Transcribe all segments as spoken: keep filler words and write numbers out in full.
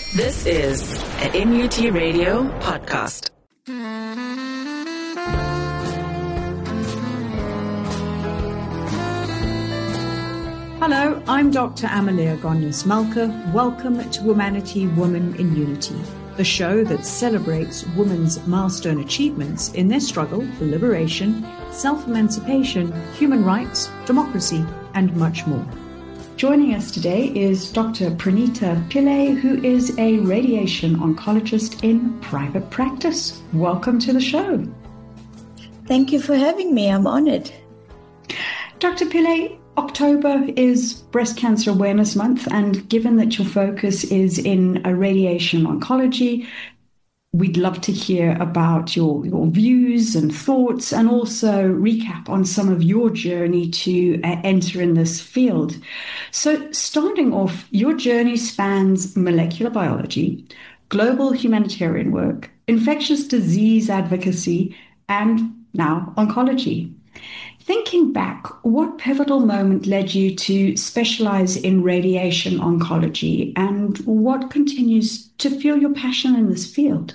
This is an N U T Radio podcast. Hello, I'm Doctor Amalia Gonyas-Malka. Welcome to Humanity Woman in Unity, the show that celebrates women's milestone achievements in their struggle for liberation, self-emancipation, human rights, democracy, and much more. Joining us today is Doctor Pranita Pillai, who is a radiation oncologist in private practice. Welcome to the show. Thank you for having me. I'm honored. Doctor Pillai, October is Breast Cancer Awareness Month, and given that your focus is in a radiation oncology, we'd love to hear about your, your views and thoughts, and also recap on some of your journey to uh, enter in this field. So starting off, your journey spans molecular biology, global humanitarian work, infectious disease advocacy, and now oncology. Thinking back, what pivotal moment led you to specialize in radiation oncology, and what continues to fuel your passion in this field?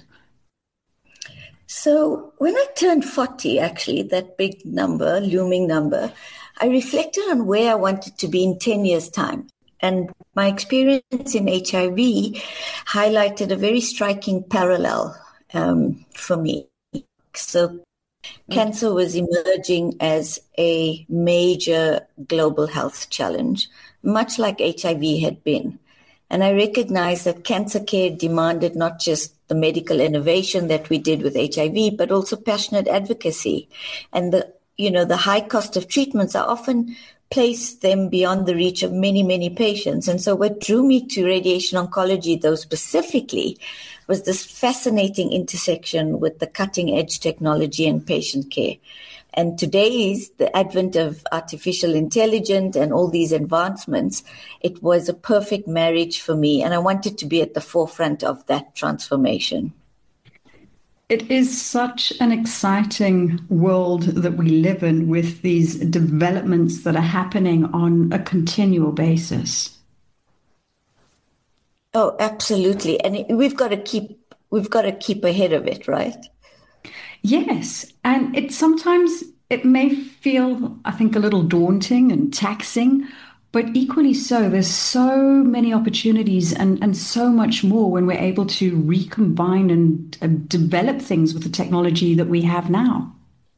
So when I turned forty, actually, that big number, looming number, I reflected on where I wanted to be in ten years' time. And my experience in H I V highlighted a very striking parallel um, for me. So cancer was emerging as a major global health challenge, much like H I V had been. And I recognized that cancer care demanded not just the medical innovation that we did with H I V, but also passionate advocacy. And the, you know, the high cost of treatments are often place them beyond the reach of many, many patients. And so what drew me to radiation oncology, though specifically, was this fascinating intersection with the cutting edge technology and patient care. And today's, the advent of artificial intelligence and all these advancements, it was a perfect marriage for me. And I wanted to be at the forefront of that transformation. It is such an exciting world that we live in, with these developments that are happening on a continual basis. Oh, absolutely. And we've got to keep, we've got to keep ahead of it, right? Yes. And it sometimes, it may feel, I think, a little daunting and taxing, but equally so, there's so many opportunities and, and so much more when we're able to recombine and uh, develop things with the technology that we have now.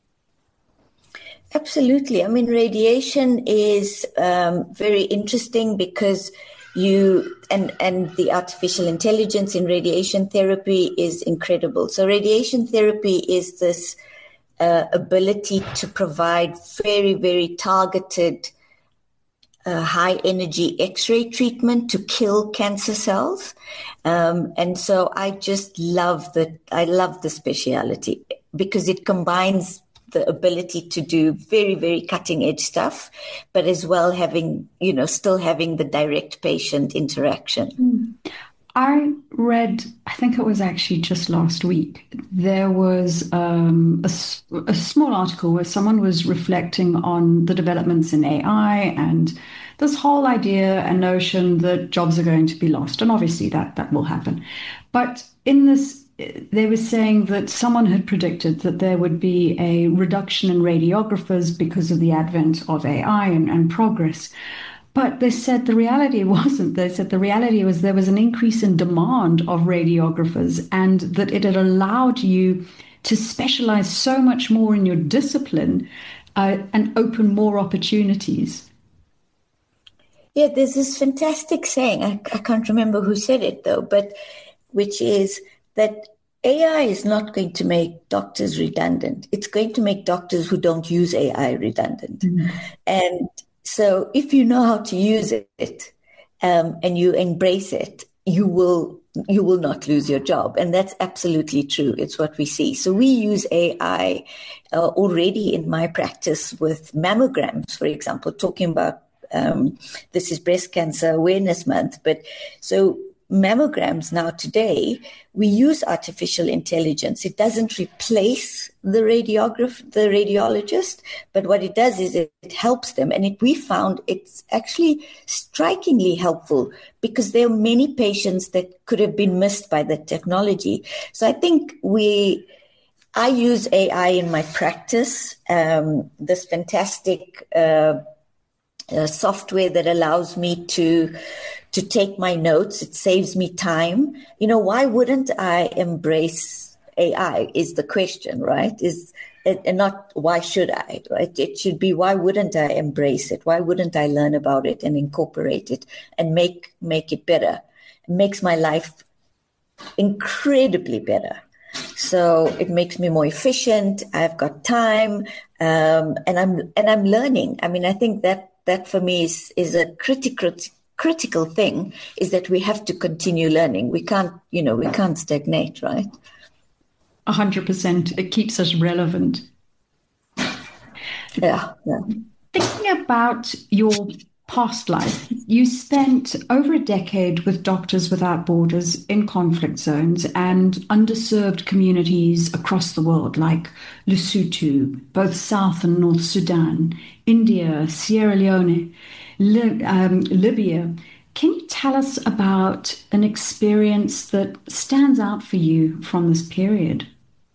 Absolutely. I mean, radiation is um, very interesting because you and and the artificial intelligence in radiation therapy is incredible. So radiation therapy is this uh, ability to provide very, very targeted uh, high energy X-ray treatment to kill cancer cells. Um, and so I just love the I love the speciality because it combines the ability to do very, very cutting edge stuff, but as well having, you know, still having the direct patient interaction. I read, I think it was actually just last week, there was um, a, a small article where someone was reflecting on the developments in A I and this whole idea and notion that jobs are going to be lost. And obviously that, that will happen. But in this, they were saying that someone had predicted that there would be a reduction in radiographers because of the advent of A I and, and progress. But they said the reality wasn't. They said the reality was there was an increase in demand of radiographers, and that it had allowed you to specialize so much more in your discipline uh, and open more opportunities. Yeah, there's this fantastic saying, I, I can't remember who said it though, but which is that A I is not going to make doctors redundant. It's going to make doctors who don't use A I redundant. Mm-hmm. And so if you know how to use it um, and you embrace it, you will you will not lose your job. And that's absolutely true. It's what we see. So we use A I uh, already in my practice with mammograms, for example, talking about um, this is Breast Cancer Awareness Month. But so mammograms now today, we use artificial intelligence. It doesn't replace the radiograph, the radiologist, but what it does is it, it helps them. And it, we found it's actually strikingly helpful because there are many patients that could have been missed by the technology. So I think we, I use A I in my practice, um, this fantastic uh, uh, software that allows me to to take my notes. It saves me time. You know, why wouldn't I embrace A I is the question, right? Is it, and not why should I, right? It should be why wouldn't I embrace it? Why wouldn't I learn about it and incorporate it and make make it better? It makes my life incredibly better. So it makes me more efficient. I've got time, um, and I'm and I'm learning. I mean, I think that that for me is is a critical critical thing, is that we have to continue learning. We can't, you know, we can't stagnate, right? A hundred percent. It keeps us relevant. Yeah, yeah. Thinking about your past life, you spent over a decade with Doctors Without Borders in conflict zones and underserved communities across the world, like Lesotho, both South and North Sudan, India, Sierra Leone, Li- um, Libya. Can you tell us about an experience that stands out for you from this period?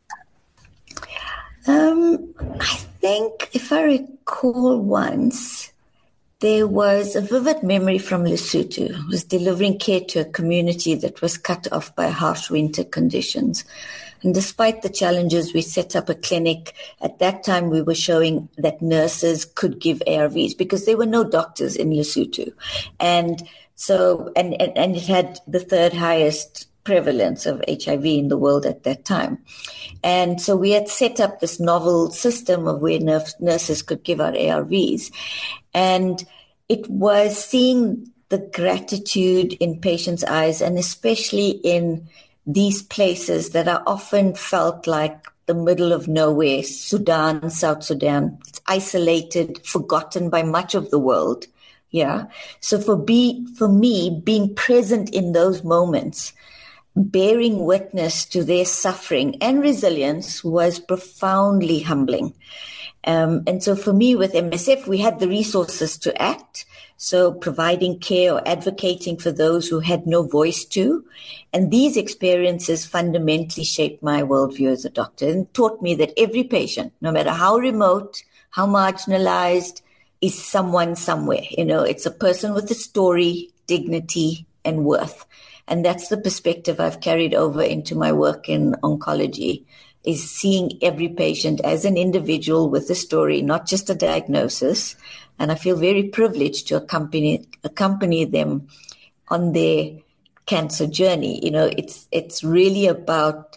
Um, I think if I recall once, there was a vivid memory from Lesotho. I was delivering care to a community that was cut off by harsh winter conditions. And despite the challenges, we set up a clinic. At that time, we were showing that nurses could give A R Vs because there were no doctors in Lesotho. And so, and, and, and it had the third highest prevalence of H I V in the world at that time. And so we had set up this novel system of where nurses could give out A R Vs. And it was seeing the gratitude in patients' eyes, and especially in these places that are often felt like the middle of nowhere, Sudan, South Sudan. It's isolated, forgotten by much of the world. Yeah. So for be, for me, being present in those moments, bearing witness to their suffering and resilience was profoundly humbling. Um, and so for me with M S F, we had the resources to act. So providing care or advocating for those who had no voice to. And these experiences fundamentally shaped my worldview as a doctor and taught me that every patient, no matter how remote, how marginalized, is someone somewhere. You know, it's a person with a story, dignity, and worth. And that's the perspective I've carried over into my work in oncology, is seeing every patient as an individual with a story, not just a diagnosis. And I feel very privileged to accompany accompany them on their cancer journey. You know, it's it's really about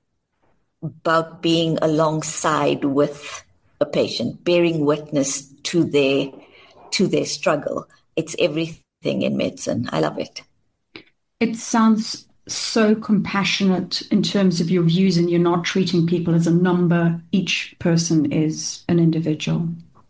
about being alongside with a patient, bearing witness to their to their struggle. It's everything in medicine. I love it. It sounds so compassionate in terms of your views, and you're not treating people as a number. Each person is an individual.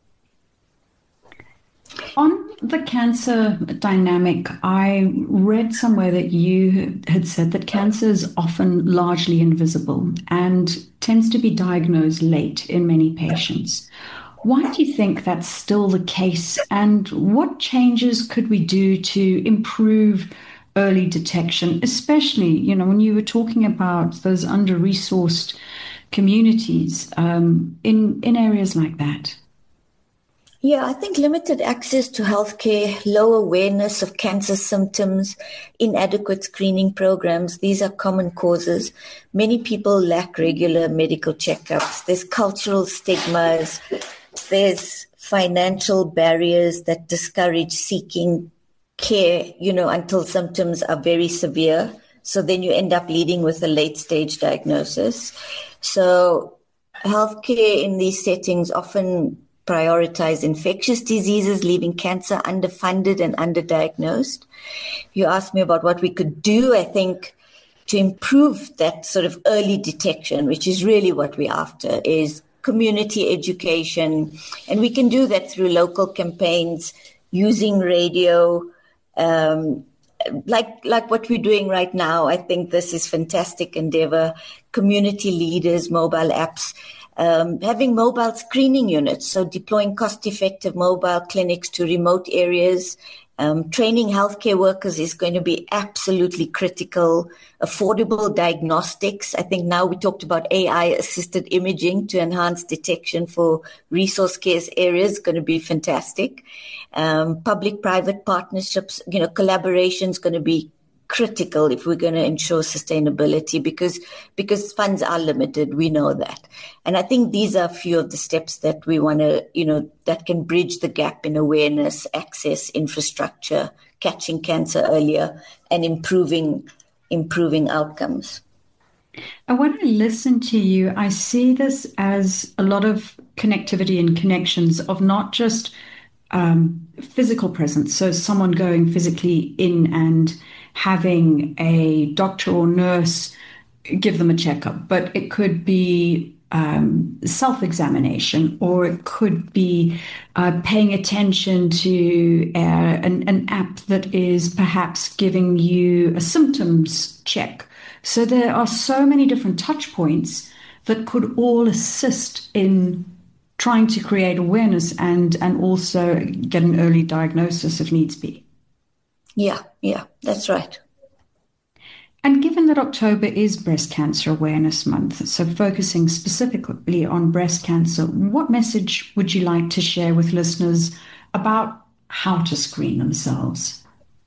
On the cancer dynamic, I read somewhere that you had said that cancer is often largely invisible and tends to be diagnosed late in many patients. Why do you think that's still the case, and what changes could we do to improve early detection, especially, you know, when you were talking about those under-resourced communities um, in, in areas like that? Yeah, I think limited access to healthcare, low awareness of cancer symptoms, inadequate screening programs, these are common causes. Many people lack regular medical checkups. There's cultural stigmas. There's financial barriers that discourage seeking care, you know, until symptoms are very severe. So then you end up leading with a late stage diagnosis. So healthcare in these settings often prioritize infectious diseases, leaving cancer underfunded and underdiagnosed. You asked me about what we could do, I think, to improve that sort of early detection, which is really what we're after, is community education. And we can do that through local campaigns, using radio, um, like like what we're doing right now, I think this is fantastic endeavor. Community leaders, mobile apps, um, having mobile screening units, so deploying cost-effective mobile clinics to remote areas. Um, training healthcare workers is going to be absolutely critical. Affordable diagnostics. I think now we talked about A I-assisted imaging to enhance detection for resource-scarce areas, going to be fantastic. Um, public-private partnerships, you know, collaboration is going to be critical if we're going to ensure sustainability, because because funds are limited. We know that. And I think these are a few of the steps that we want to, you know, that can bridge the gap in awareness, access, infrastructure, catching cancer earlier, and improving improving outcomes. And when I listen to you, I see this as a lot of connectivity and connections of not just um, physical presence, so someone going physically in and having a doctor or nurse give them a checkup, but it could be um, self-examination, or it could be uh, paying attention to uh, an, an app that is perhaps giving you a symptoms check. So there are so many different touch points that could all assist in trying to create awareness and, and also get an early diagnosis if needs be. Yeah, yeah, that's right. And given that October is Breast Cancer Awareness Month, so focusing specifically on breast cancer, what message would you like to share with listeners about how to screen themselves?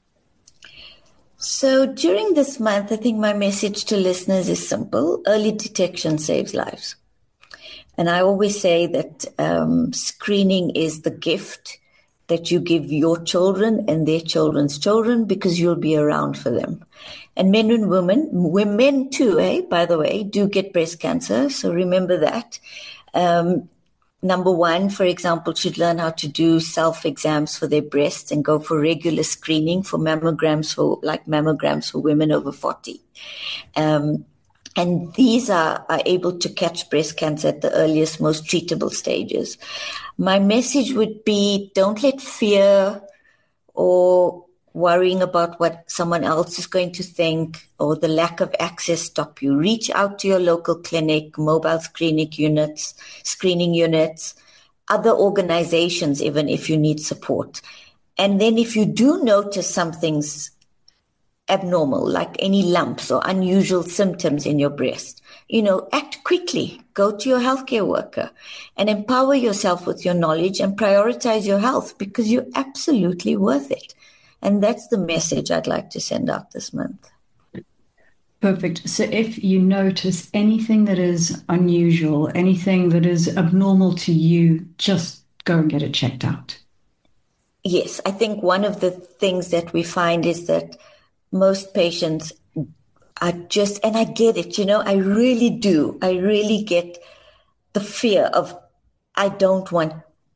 So during this month, I think my message to listeners is simple. Early detection saves lives. And I always say that um, screening is the gift that you give your children and their children's children, because you'll be around for them. And men and women, women too, eh, by the way, do get breast cancer. So remember that. Um, number one, for example, should learn how to do self-exams for their breasts and go for regular screening for mammograms, for like mammograms for women over forty. Um, And these are, are able to catch breast cancer at the earliest, most treatable stages. My message would be, don't let fear or worrying about what someone else is going to think or the lack of access stop you. Reach out to your local clinic, mobile screening units, screening units, other organizations, even if you need support. And then if you do notice something's abnormal, like any lumps or unusual symptoms in your breast, you know, act quickly. Go to your healthcare worker and empower yourself with your knowledge and prioritize your health, because you're absolutely worth it. And that's the message I'd like to send out this month. Perfect. So if you notice anything that is unusual, anything that is abnormal to you, just go and get it checked out. Yes, I think one of the things that we find is that most patients are just, and I get it, you know, I really do. I really get the fear of, I don't want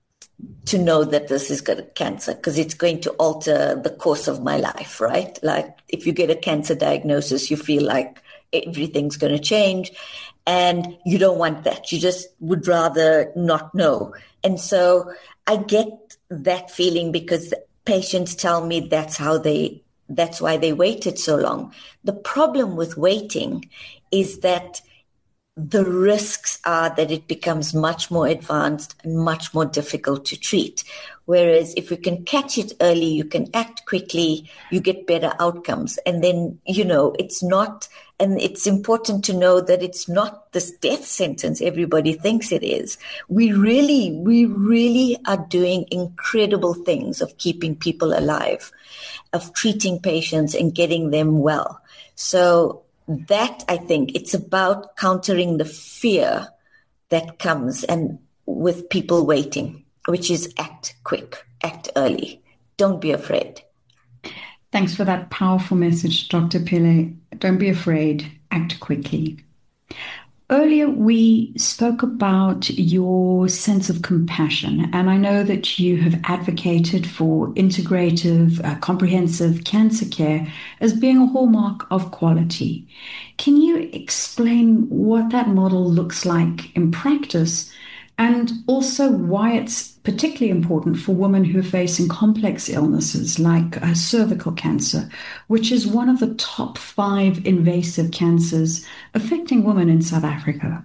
to know that this is cancer because it's going to alter the course of my life, right? Like if you get a cancer diagnosis, you feel like everything's going to change, and you don't want that. You just would rather not know. And so I get that feeling because patients tell me that's how they That's why they waited so long. The problem with waiting is that the risks are that it becomes much more advanced and much more difficult to treat. Whereas if you can catch it early, you can act quickly, you get better outcomes. And then, you know, it's not, and it's important to know that it's not this death sentence everybody thinks it is. We really, we really are doing incredible things of keeping people alive, of treating patients and getting them well. So that, I think, it's about countering the fear that comes and with people waiting, which is act quick, act early. Don't be afraid. Thanks for that powerful message, Doctor Pillay. Don't be afraid, act quickly. Earlier, we spoke about your sense of compassion, and I know that you have advocated for integrative, uh, comprehensive cancer care as being a hallmark of quality. Can you explain what that model looks like in practice and also why it's particularly important for women who are facing complex illnesses like uh, cervical cancer, which is one of the top five invasive cancers affecting women in South Africa.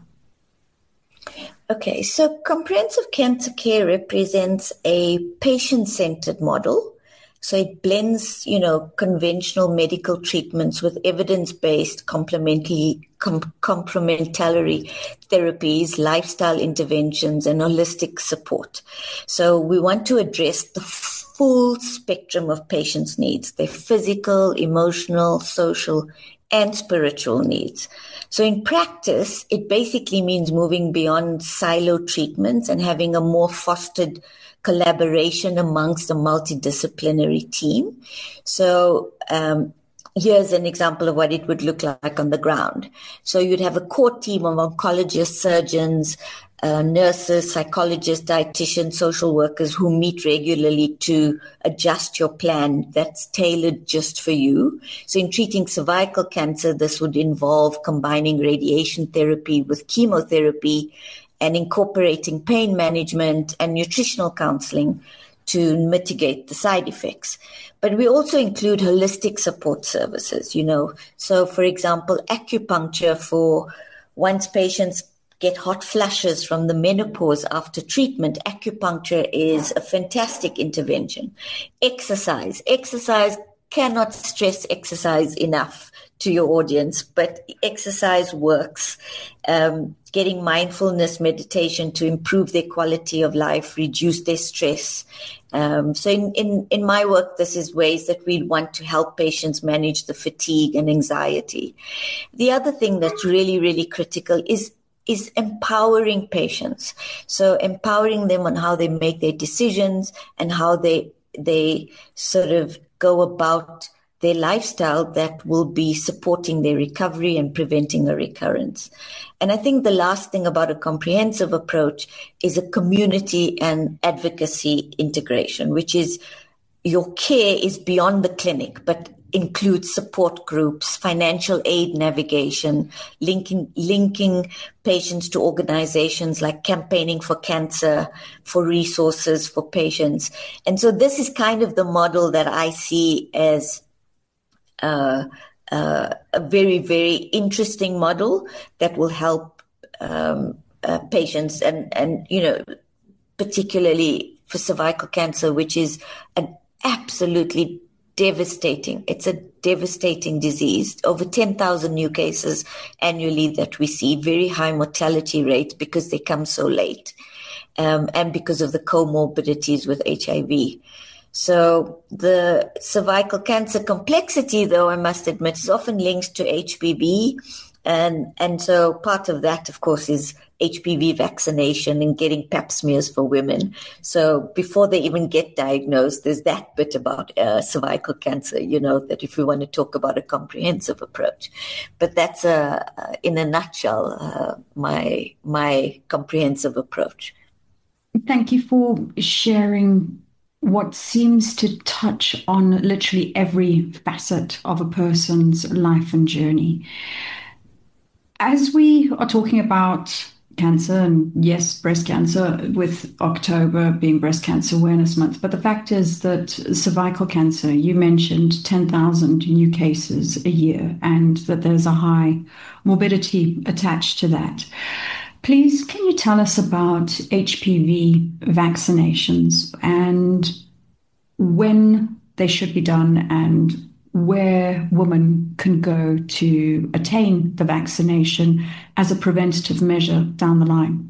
Okay, so comprehensive cancer care represents a patient-centered model. So it blends, you know, conventional medical treatments with evidence-based complementary, com- complementary therapies, lifestyle interventions, and holistic support. So we want to address the full spectrum of patients' needs, their physical, emotional, social, and spiritual needs. So in practice, it basically means moving beyond silo treatments and having a more fostered collaboration amongst a multidisciplinary team. So um, here's an example of what it would look like on the ground. So you'd have a core team of oncologists, surgeons, uh, nurses, psychologists, dietitians, social workers who meet regularly to adjust your plan that's tailored just for you. So in treating cervical cancer, this would involve combining radiation therapy with chemotherapy and incorporating pain management and nutritional counseling to mitigate the side effects. But we also include holistic support services, you know. So, for example, acupuncture for once patients get hot flushes from the menopause after treatment, acupuncture is a fantastic intervention. Exercise. Exercise, cannot stress exercise enough to your audience, but exercise works. Um, getting mindfulness meditation to improve their quality of life, reduce their stress. Um, so in, in, in my work, this is ways that we want to help patients manage the fatigue and anxiety. The other thing that's really, really critical is is empowering patients. So empowering them on how they make their decisions and how they they sort of go about their lifestyle that will be supporting their recovery and preventing a recurrence. And I think the last thing about a comprehensive approach is a community and advocacy integration, which is your care is beyond the clinic, but includes support groups, financial aid navigation, linking linking patients to organizations like Campaigning for Cancer, for resources for patients. And so this is kind of the model that I see as uh, uh, a very, very interesting model that will help um, uh, patients and, and, you know, particularly for cervical cancer, which is an absolutely devastating. It's a devastating disease. Over ten thousand new cases annually that we see, very high mortality rate because they come so late, um, and because of the comorbidities with H I V. So the cervical cancer complexity, though, I must admit, is often linked to H P V. And, and so part of that, of course, is H P V vaccination and getting pap smears for women. So before they even get diagnosed, there's that bit about uh, cervical cancer, you know, that if we want to talk about a comprehensive approach. But that's, uh, uh, in a nutshell, uh, my my comprehensive approach. Thank you for sharing what seems to touch on literally every facet of a person's life and journey. As we are talking about cancer, and yes, breast cancer, with October being Breast Cancer Awareness Month, but the fact is that cervical cancer, you mentioned ten thousand new cases a year, and that there's a high morbidity attached to that. Please, can you tell us about H P V vaccinations and when they should be done and where women can go to attain the vaccination as a preventative measure down the line?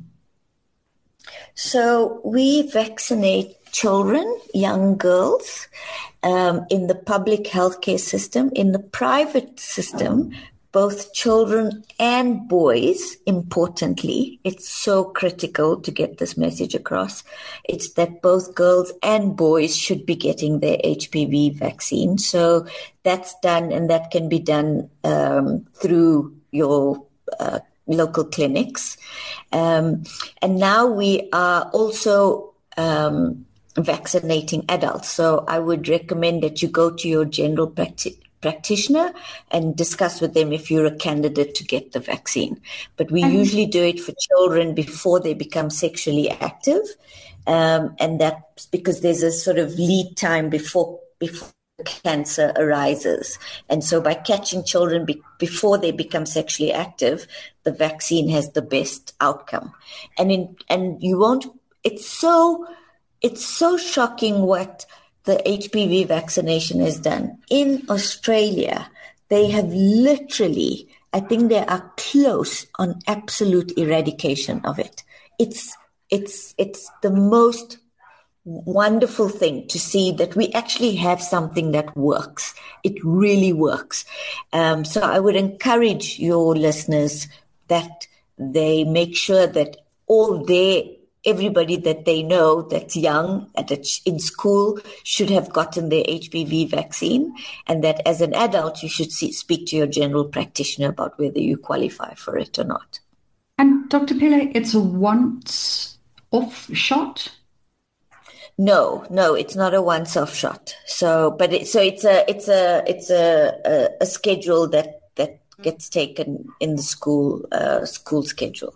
So we vaccinate children, young girls, um, in the public healthcare system. In the private system, both children and boys, importantly, it's so critical to get this message across. It's that both girls and boys should be getting their H P V vaccine. So that's done, and that can be done um, through your uh, local clinics. Um, and now we are also um, vaccinating adults. So I would recommend that you go to your general practitioner practitioner and discuss with them if you're a candidate to get the vaccine. But we And- usually do it for children before they become sexually active. Um, and that's because there's a sort of lead time before before cancer arises. And so by catching children be- before they become sexually active, the vaccine has the best outcome. And in and you won't, it's so, it's so shocking what the H P V vaccination has done. In Australia, they have literally, I think they are close on absolute eradication of it. It's, it's, it's the most wonderful thing to see that we actually have something that works. It really works. Um, so I would encourage your listeners that they make sure that all their, everybody that they know that's young at a, in school should have gotten their H P V vaccine, and that as an adult you should see, speak to your general practitioner about whether you qualify for it or not. And Doctor Pillay, it's a once-off shot? No, no, it's not a once-off shot. So, but it, so it's a, it's a, it's a, a, a schedule that that gets taken in the school uh, school schedule.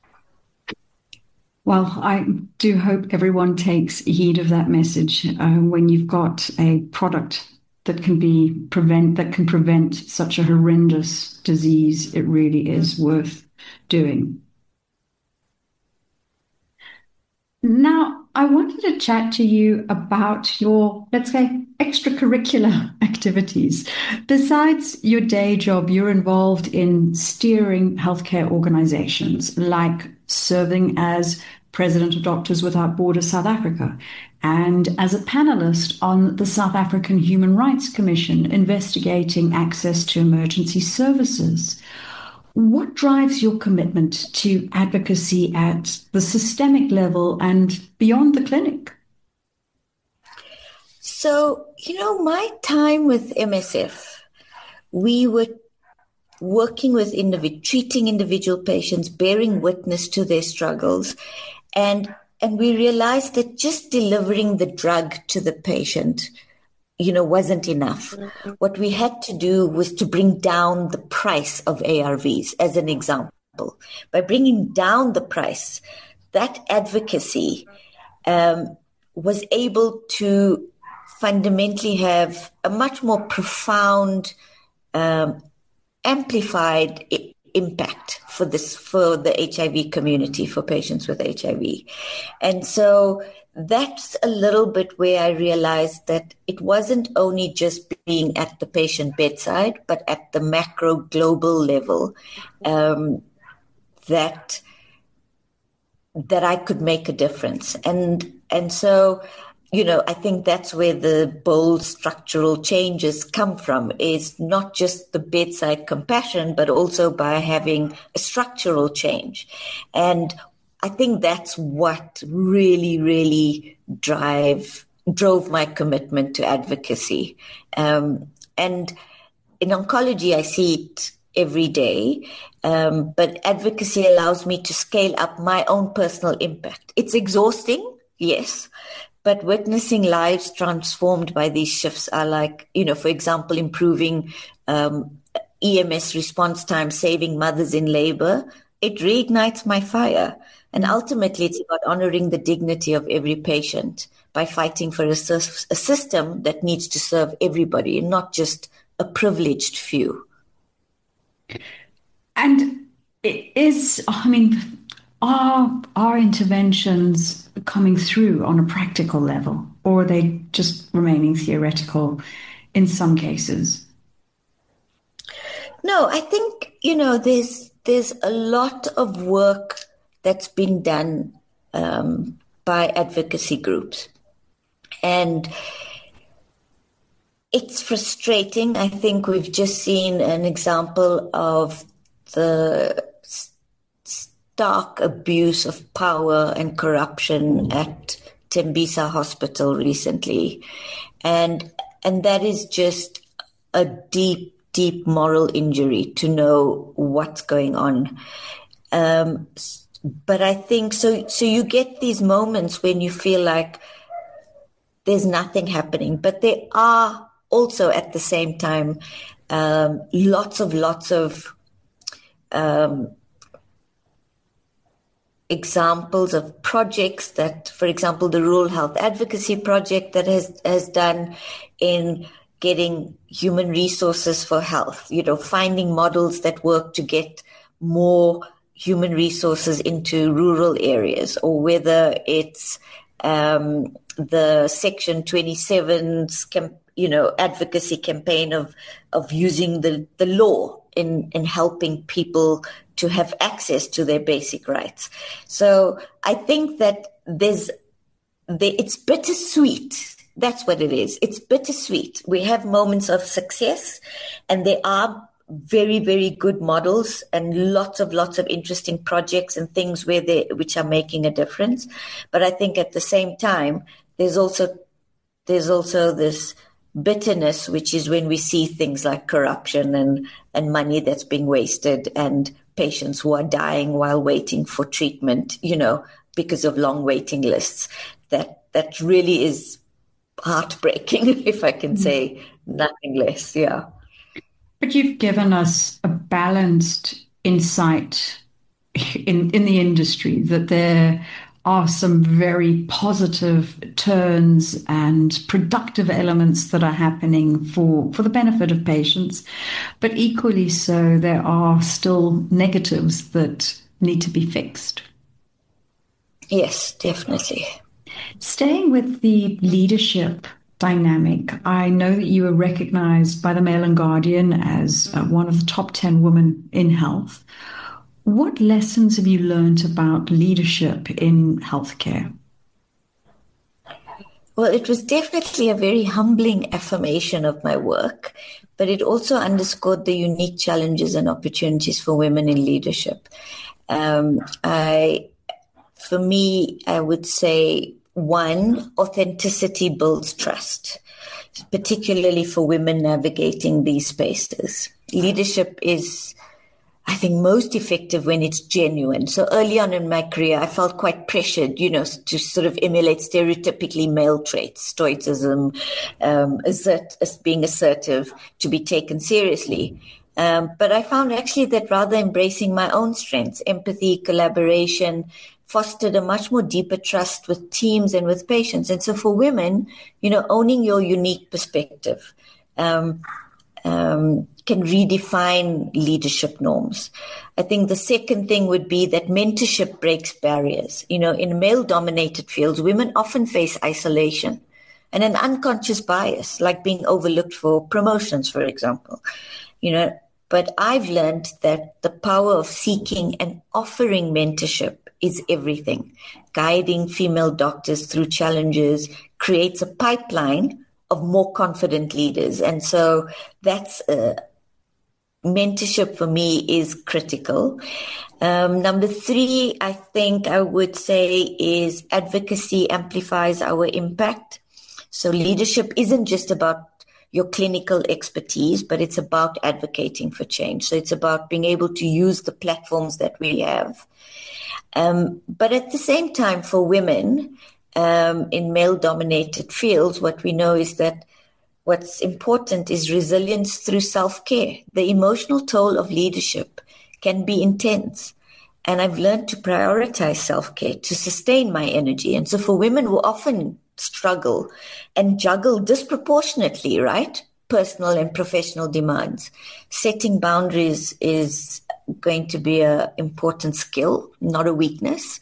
Well, I do hope everyone takes heed of that message uh, when you've got a product that can be prevent that can prevent such a horrendous disease. It really is worth doing. Now, I wanted to chat to you about your, let's say, extracurricular activities. Besides your day job, you're involved in steering healthcare organizations, like serving as president of Doctors Without Borders South Africa, and as a panelist on the South African Human Rights Commission investigating access to emergency services. What drives your commitment to advocacy at the systemic level and beyond the clinic? So, you know, my time with M S F, we were working with individual, treating individual patients, bearing witness to their struggles, and and we realized that just delivering the drug to the patient, you know, wasn't enough. Mm-hmm. What we had to do was to bring down the price of A R Vs, as an example. By bringing down the price, that advocacy um, was able to fundamentally have a much more profound, um, amplified I- impact for this, for the H I V community, for patients with H I V. And so that's a little bit where I realized that it wasn't only just being at the patient bedside, but at the macro global level, um, that that I could make a difference. And and so, you know, I think that's where the bold structural changes come from, is not just the bedside compassion, but also by having a structural change. And I think that's what really, really drive drove my commitment to advocacy. Um, and in oncology, I see it every day, um, but advocacy allows me to scale up my own personal impact. It's exhausting, yes, but witnessing lives transformed by these shifts are like, you know, for example, improving um, E M S response time, saving mothers in labor. It reignites my fire. And ultimately, it's about honoring the dignity of every patient by fighting for a, a system that needs to serve everybody, not just a privileged few. And it is, I mean, are, are interventions coming through on a practical level, or are they just remaining theoretical in some cases? No, I think, you know, there's there's a lot of work that's been done um, by advocacy groups. And it's frustrating. I think we've just seen an example of the stark abuse of power and corruption at Tembisa Hospital recently. And and that is just a deep, deep moral injury to know what's going on. Um, but I think so. So you get these moments when you feel like there's nothing happening, but there are also at the same time, um, lots of, lots of um, examples of projects that, for example, the Rural Health Advocacy Project that has, has done in getting human resources for health, you know, finding models that work to get more human resources into rural areas, or whether it's um, the Section twenty-seven's, you know, advocacy campaign of of using the, the law in, in helping people to have access to their basic rights. So I think that there's, the, it's bittersweet. That's what it is. It's bittersweet. We have moments of success, and there are very, very good models and lots of, lots of interesting projects and things where they, which are making a difference. But I think at the same time, there's also, there's also this bitterness, which is when we see things like corruption and, and money that's being wasted and patients who are dying while waiting for treatment, you know, because of long waiting lists. That, that really is heartbreaking, if I can say nothing less. Yeah. But you've given us a balanced insight in, in the industry, that there are some very positive turns and productive elements that are happening for, for the benefit of patients. But equally so, there are still negatives that need to be fixed. Yes, definitely. Staying with the leadership dynamic, I know that you were recognized by the Mail and Guardian as uh, one of the top ten women in health. What lessons have you learned about leadership in healthcare? Well, it was definitely a very humbling affirmation of my work, but it also underscored the unique challenges and opportunities for women in leadership. Um, I, for me, I would say, one, authenticity builds trust, particularly for women navigating these spaces. Leadership is, I think, most effective when it's genuine. So early on in my career, I felt quite pressured, you know, to sort of emulate stereotypically male traits, stoicism, um, assert, being assertive, to be taken seriously. Um, but I found actually that rather embracing my own strengths, empathy, collaboration, fostered a much more deeper trust with teams and with patients. And so for women, you know, owning your unique perspective um, um, can redefine leadership norms. I think the second thing would be that mentorship breaks barriers. You know, in male-dominated fields, women often face isolation and an unconscious bias, like being overlooked for promotions, for example. You know, but I've learned that the power of seeking and offering mentorship is everything. Guiding female doctors through challenges creates a pipeline of more confident leaders. And so that's uh, mentorship for me is critical. Um, number three, I think I would say is advocacy amplifies our impact. So leadership isn't just about your clinical expertise, but it's about advocating for change. So it's about being able to use the platforms that we have. Um, but at the same time, for women um, in male-dominated fields, what we know is that what's important is resilience through self-care. The emotional toll of leadership can be intense. And I've learned to prioritize self-care to sustain my energy. And so for women who often struggle and juggle disproportionately, right, personal and professional demands, setting boundaries is going to be an important skill, not a weakness.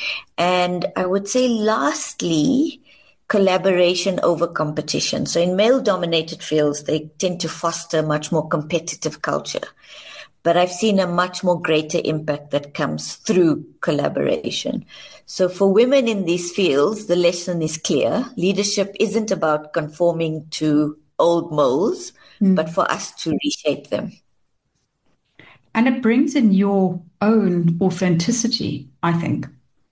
And I would say lastly, collaboration over competition. So in male-dominated fields, they tend to foster much more competitive culture. But I've seen a much more greater impact that comes through collaboration. So for women in these fields, the lesson is clear. Leadership isn't about conforming to old molds, mm. but for us to reshape them. And it brings in your own authenticity, I think.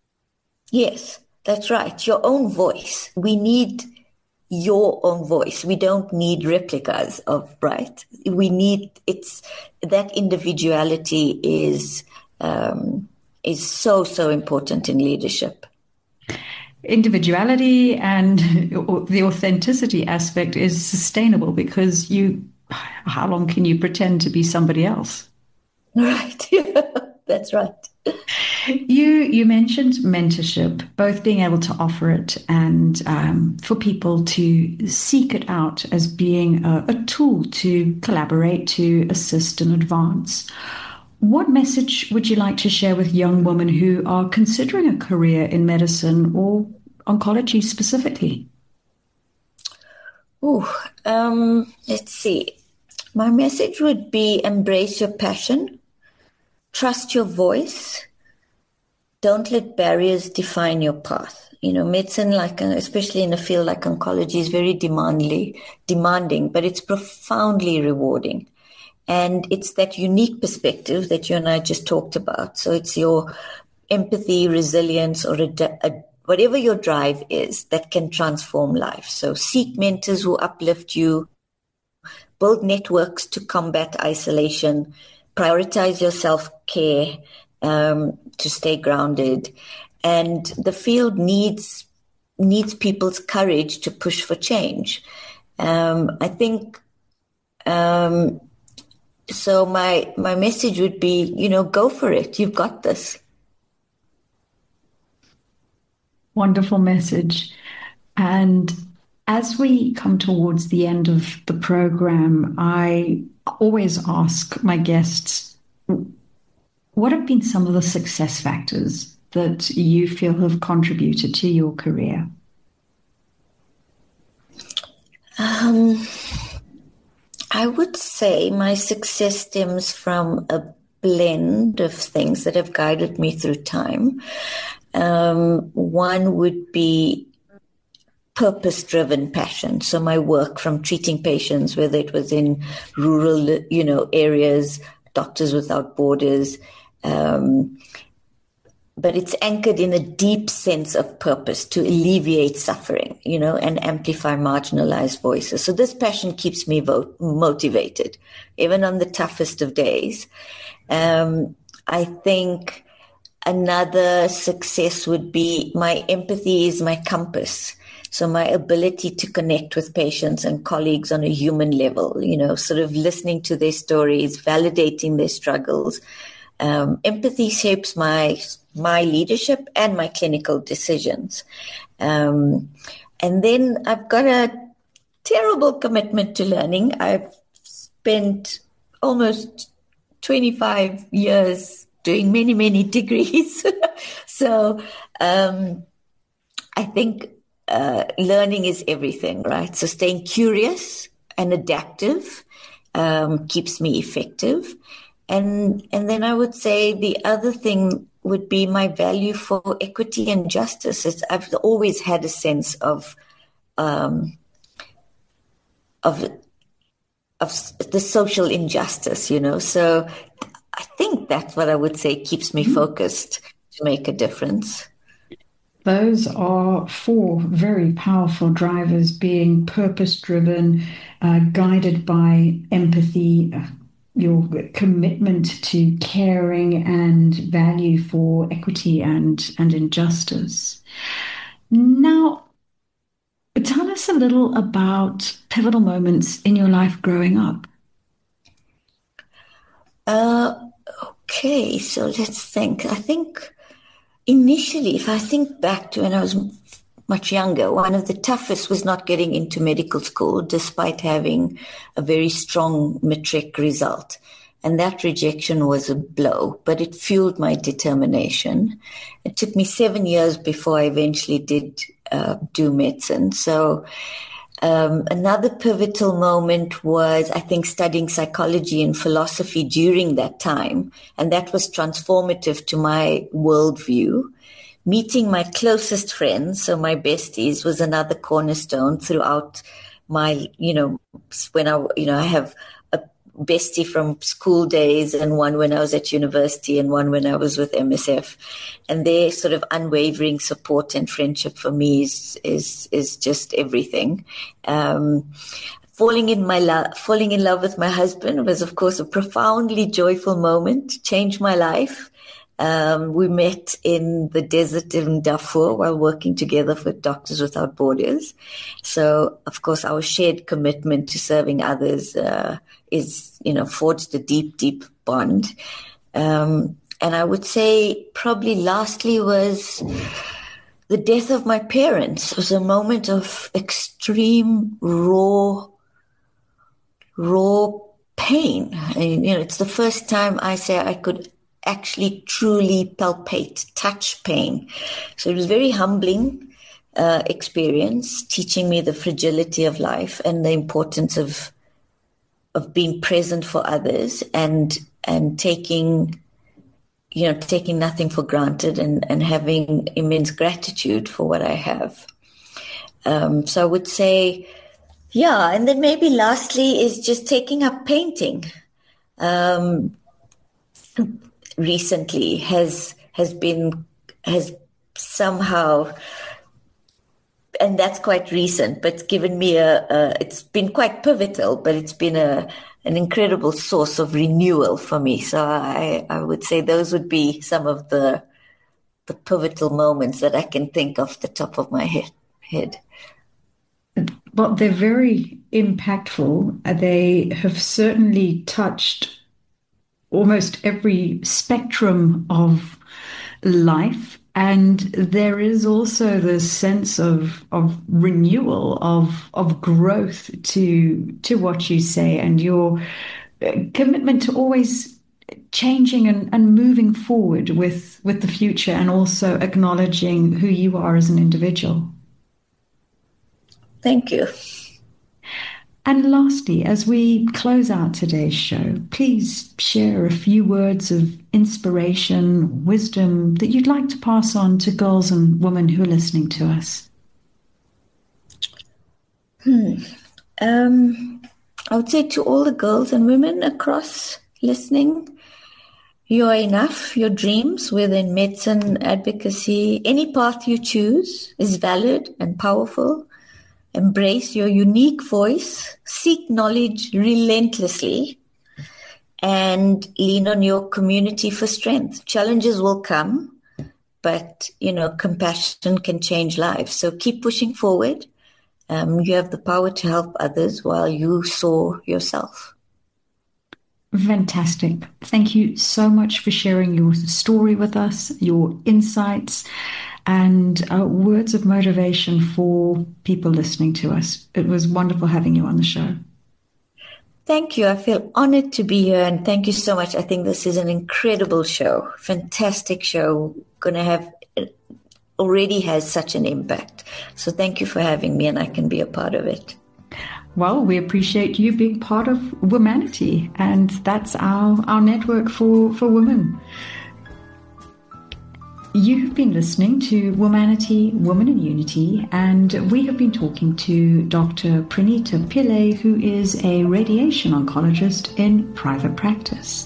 Yes, that's right. Your own voice. We need your own voice. We don't need replicas of, right? We need, it's, that individuality is, um, is so, so important in leadership. individuality and the authenticity aspect is sustainable because you, how long can you pretend to be somebody else? Right. Yeah, that's right. You you mentioned mentorship, both being able to offer it and um, for people to seek it out as being a, a tool to collaborate, to assist and advance. What message would you like to share with young women who are considering a career in medicine or oncology specifically? Oh, um, let's see. My message would be embrace your passion, trust your voice, don't let barriers define your path. You know, medicine, like especially in a field like oncology, is very demandingly demanding, but it's profoundly rewarding. And it's that unique perspective that you and I just talked about. So it's your empathy, resilience, or a, a, whatever your drive is that can transform life. So seek mentors who uplift you, build networks to combat isolation, prioritize your self-care um, to stay grounded. And the field needs needs people's courage to push for change. Um, I think... Um, So my my message would be, you know, go for it. You've got this. Wonderful message. And as we come towards the end of the program, I always ask my guests, what have been some of the success factors that you feel have contributed to your career? Um. I would say my success stems from a blend of things that have guided me through time. Um, one would be purpose-driven passion. So my work from treating patients, whether it was in rural, you know, areas, Doctors Without Borders, um, but it's anchored in a deep sense of purpose to alleviate suffering, you know, and amplify marginalized voices. So this passion keeps me vote, motivated, even on the toughest of days. Um, I think another success would be my empathy is my compass. So my ability to connect with patients and colleagues on a human level, you know, sort of listening to their stories, validating their struggles. Um, empathy shapes my my leadership and my clinical decisions. Um, and then I've got a terrible commitment to learning. I've spent almost twenty-five years doing many, many degrees. so um, I think uh, learning is everything, right? So staying curious and adaptive um, keeps me effective. And and then I would say the other thing would be my value for equity and justice. It's, I've always had a sense of um, of of the social injustice, you know. So I think that's what I would say keeps me focused to make a difference. Those are four very powerful drivers: being purpose-driven, uh, guided by empathy, uh, your commitment to caring and value for equity and, and injustice. Now, tell us a little about pivotal moments in your life growing up. Uh, okay, so let's think. I think initially, if I think back to when I was much younger, one of the toughest was not getting into medical school despite having a very strong matric result. And that rejection was a blow, but it fueled my determination. It took me seven years before I eventually did uh, do medicine. So um, another pivotal moment was, I think, studying psychology and philosophy during that time. And that was transformative to my worldview. Meeting my closest friends, so my besties, was another cornerstone throughout my, you know, when I, you know, I have a bestie from school days and one when I was at university and one when I was with M S F. And their sort of unwavering support and friendship for me is, is, is just everything. Um, falling in my love, falling in love with my husband was, of course, a profoundly joyful moment, changed my life. Um, we met in the desert in Darfur while working together for Doctors Without Borders. So, of course, our shared commitment to serving others uh, is, you know, forged a deep, deep bond. Um, and I would say probably lastly was the death of my parents. It was a moment of extreme, raw, raw pain. And, you know, it's the first time I say I could actually truly palpate, touch pain. So it was very humbling uh, experience, teaching me the fragility of life and the importance of of being present for others and and taking, you know, taking nothing for granted and, and having immense gratitude for what I have. Um, so I would say, yeah, and then maybe lastly is just taking up painting. Um, recently has has been has somehow, and that's quite recent, but it's given me a, a it's been quite pivotal, but it's been a an incredible source of renewal for me. So I I would say those would be some of the the pivotal moments that I can think off the top of my head. head. Well, they're very impactful. They have certainly touched almost every spectrum of life. And there is also the sense of of renewal, of of growth to to what you say, and your commitment to always changing and, and moving forward with, with the future, and also acknowledging who you are as an individual. Thank you. And lastly, as we close out today's show, please share a few words of inspiration, wisdom that you'd like to pass on to girls and women who are listening to us. Hmm. Um, I would say to all the girls and women across listening, you are enough. Your dreams, whether in medicine, advocacy, any path you choose is valid and powerful. Embrace your unique voice, seek knowledge relentlessly, and lean on your community for strength. Challenges will come, but, you know, compassion can change lives. So keep pushing forward. Um, you have the power to help others while you soar yourself. Fantastic. Thank you so much for sharing your story with us, your insights, and uh, words of motivation for people listening to us. It was wonderful having you on the show. Thank you. I feel honored to be here, and thank you so much. I think this is an incredible show, fantastic show, going to have, it already has such an impact. So thank you for having me, and I can be a part of it. Well, we appreciate you being part of Womanity, and that's our, our network for, for women. You've been listening to Womanity, Women in Unity, and we have been talking to Doctor Pranita Pillay, who is a radiation oncologist in private practice.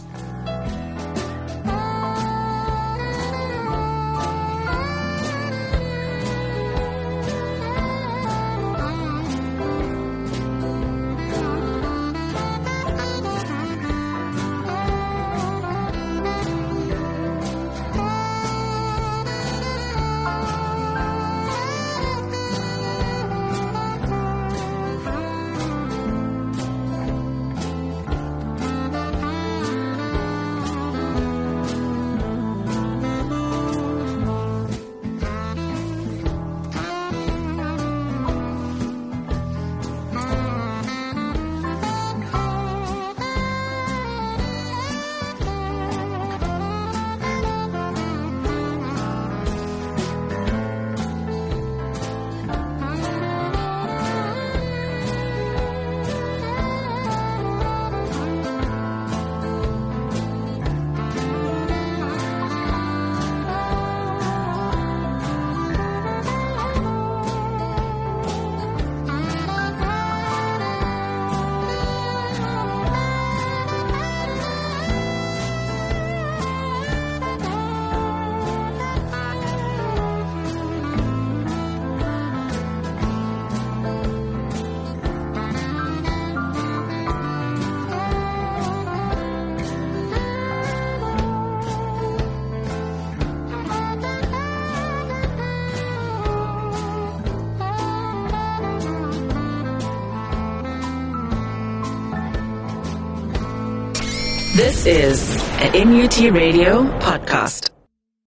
This is an N U T Radio podcast.